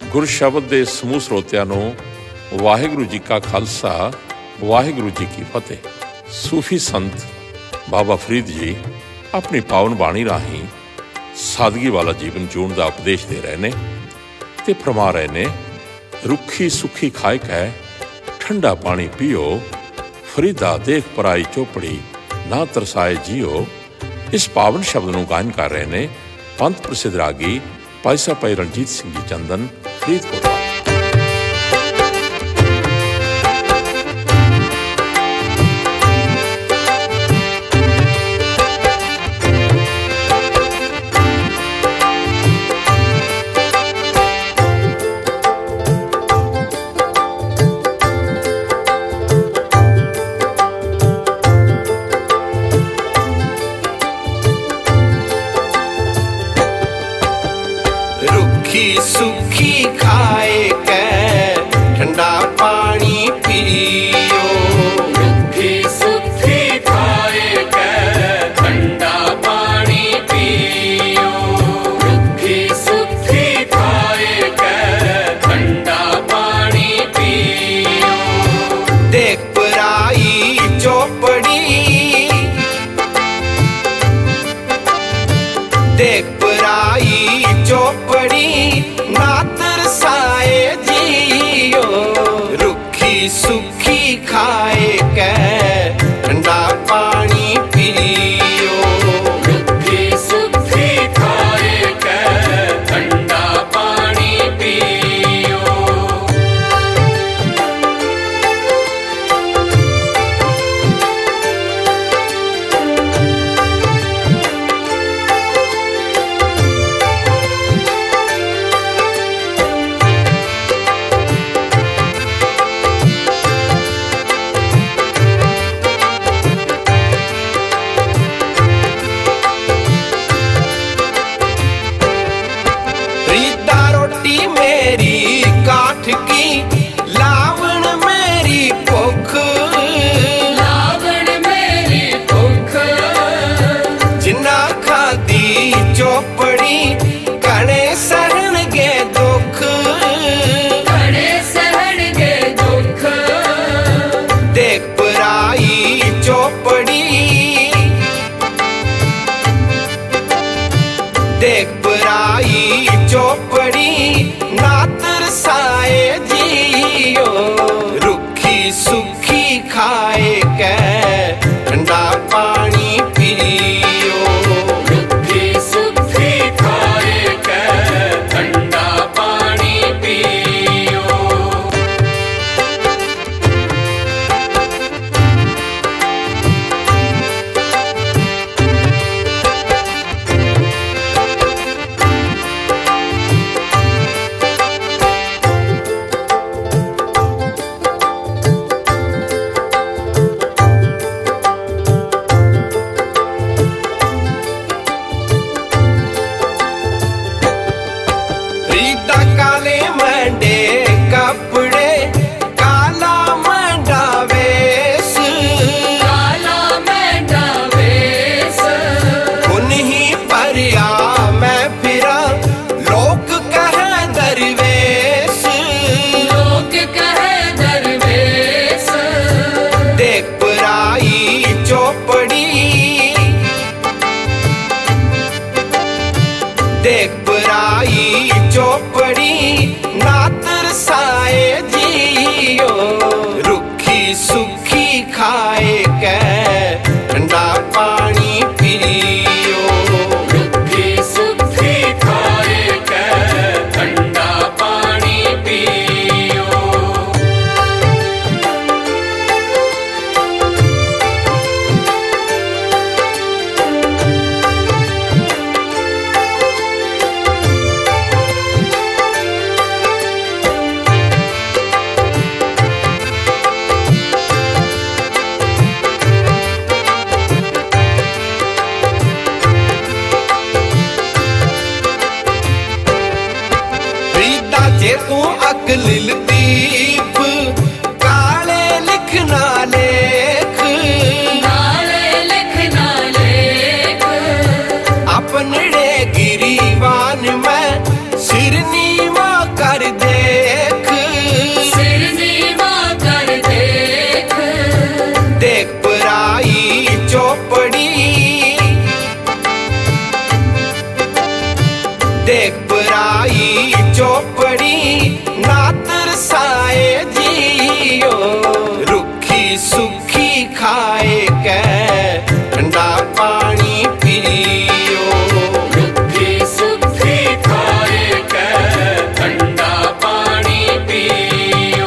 ਗੁਰ ਸ਼ਬਦ ਦੇ ਸਮੂਹ ਸਰੋਤਿਆਂ ਨੂੰ ਵਾਹਿਗੁਰੂ ਜੀ ਕਾ ਖਾਲਸਾ, ਵਾਹਿਗੁਰੂ ਜੀ ਕੀ ਫਤਿਹ। ਸੂਫੀ ਸੰਤ ਬਾਬਾ ਫਰੀਦ ਜੀ ਆਪਣੀ ਪਾਵਨ ਬਾਣੀ ਰਾਹੀਂ ਸਾਦਗੀ ਵਾਲਾ ਜੀਵਨ ਜਿਉਣ ਦਾ ਉਪਦੇਸ਼ ਦੇ ਰਹੇ ਨੇ ਤੇ ਫਰਮਾ ਰਹੇ ਨੇ, ਰੁੱਖੀ ਸੁੱਖੀ ਖਾਇ ਕੈ ਠੰਡਾ ਪਾਣੀ ਪੀਓ, ਫਰੀਦਾ ਦੇਖ ਪਰਾਈ ਚੋਪੜੀ ਨਾ ਤਰਸਾਏ ਜੀਓ। ਇਸ ਪਾਵਨ ਸ਼ਬਦ ਨੂੰ ਗਾਇਨ ਕਰ ਰਹੇ ਨੇ ਪੰਥ ਪ੍ਰਸਿੱਧ ਰਾਗੀ ਭਾਈ ਸਾਹਿਬ ਭਾਈ ਰਣਜੀਤ ਸਿੰਘ ਜੀ ਚੰਦਨ, ਫਰੀਦਕੋਟ। सुखी खाए कै ठंडा पानी पियो, रुखी सुखी खाए कै ठंडा पानी पियो, रुखी सुखी खाए कै ठंडा पानी पियो। देख पराई चौपड़ी, देख पराई चौपड़ी ना तरसाए जियो, रुखी सुखी खाए कै ठंडा पानी पियो, रुखी सुखी खाए कै ठंडा पानी पियो। मेरी काठ की लावण मेरी भुख, लावण मेरी भुख, जिन्ना खादी चौपड़ी कणे सहणगे दुख, कणे सहणगे दुख। देख पराई चौपड़ी, देख पराई चौपड़ी ना तरसाए जियो, रुखी सुखी खाए कै ठंडा पानी पियो, रुखी सुखी खाए कै ठंडा पानी पियो। काले मंडे कपड़े काला मंडा वेश, काला मंडा वेश, उन्हीं परिया मैं फिरा लोग कह दरवेश, लोग कहे दरवेश। देख पराई चौपड़ी, देख पराई चौपड़ी ना तरसाए जियो, रुखी सुखी खाए कै ठंडा पानी पियो, रुखी सुखी खाए कै ठंडा पानी पियो। जे तू अकलिल दीप काले लिखना लेख, नाले लिखना लेख, अपनड़े गिरीवान में सिर नीवा कर दे। चौपड़ी ना तरसाए जियो रुखी सुखी खाए कै ठंडा पानी पियो रुखी सुखी खाए कै ठंडा पानी पियो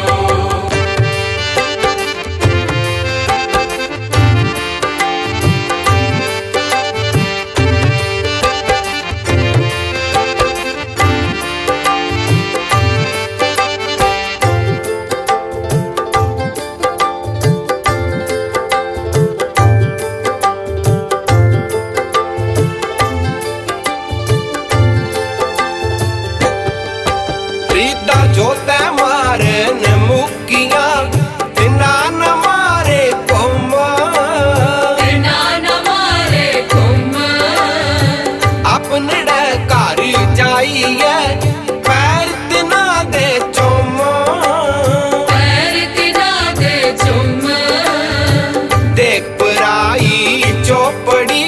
रीता जोते मारन मुकिया तिना न मारे कोमा तिना न मारे कुम अपने घर जाइए पैर तिना दे चोमा पैर तिना दे चुम देख पराई चौपड़ी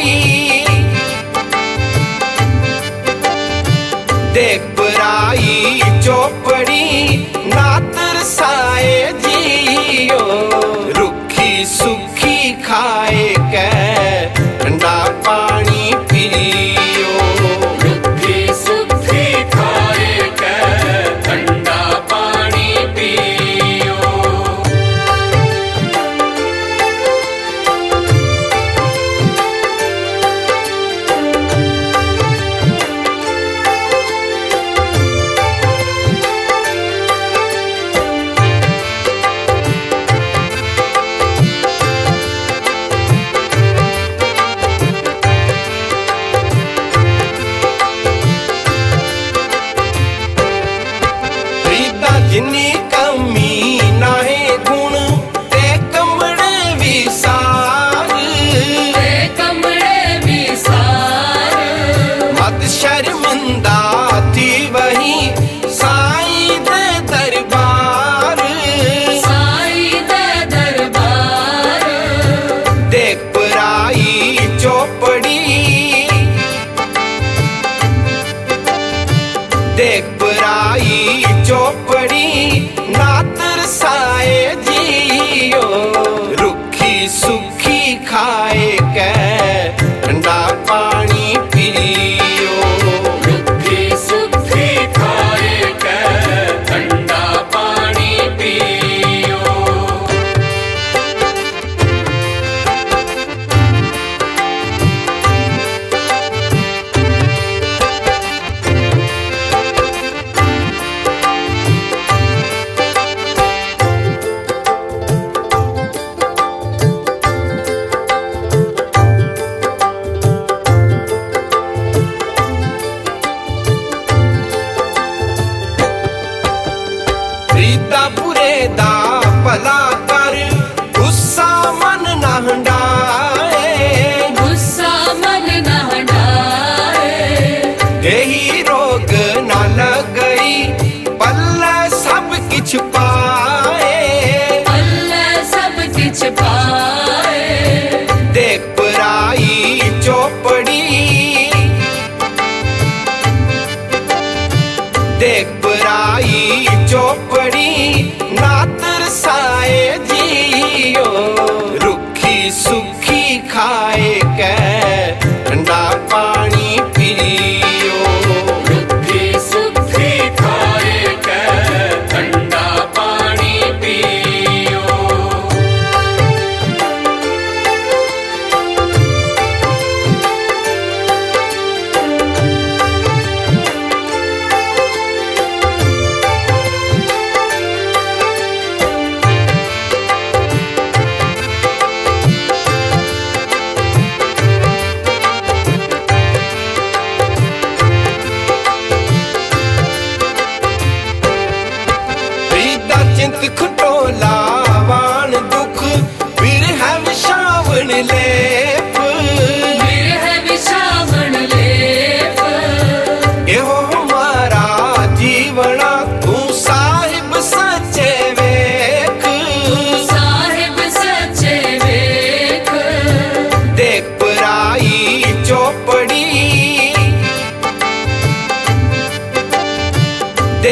देख पराई चौपड़ी ना तरसाए जियो रुखी सुखी खाए कै ठंडा पानी पियो रुखी सुखी खाए कै ठंडा पानी पियो रीता जिन्नी कमी नाहे गुण ते कमड़े भी सार ते कमरे भी सार मत शर्मिंदा थी वही साईं दे दरबार साई दे दरबार देख पराई चौपड़ी देख पराई चौपड़ी ना तरसाए जियो रुखी सुखी खाए कै ठंडा पानी पियो रुखी सुखी खाए कै ठंडा पानी पियो रीता बुरे दा भला कर गुस्सा मन ना हंडाए गुस्सा मन न हटाए यही रोग ना लगई पल्ला सब किछ पाए अल्लाह सब किछ पाए देख पराई चौपड़ी देख पराई चौपड़ी ना तरसाए जियो रुखी सुखी खाए कै ठंडा पानी पियो रुखी सुखी खाए कै ठंडा पानी पियो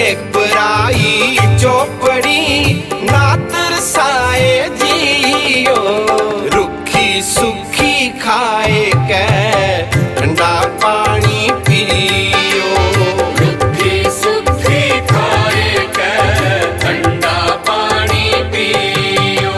देख पराई चौपड़ी ना तरसाए जियो रुखी सुखी खाए कै ठंडा पानी पियो रुखी सुखी खाए कै ठंडा पानी पियो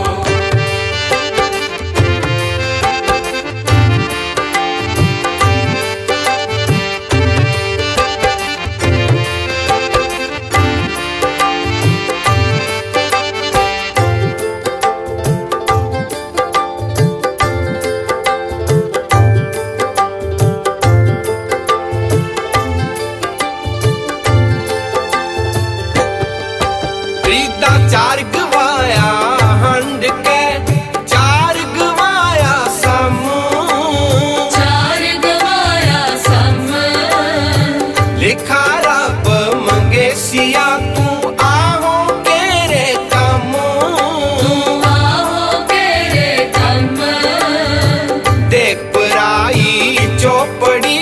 चार गवाया हंड के चार गवाया सम चार गवाया सम लिखा रब मंगे सिया तू आहो केरे कम तू आहो केरे कम देख पराई चौपड़ी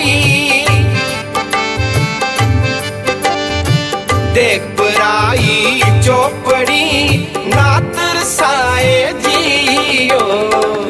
देख पराई चौपड़ी ना तरसाए जियो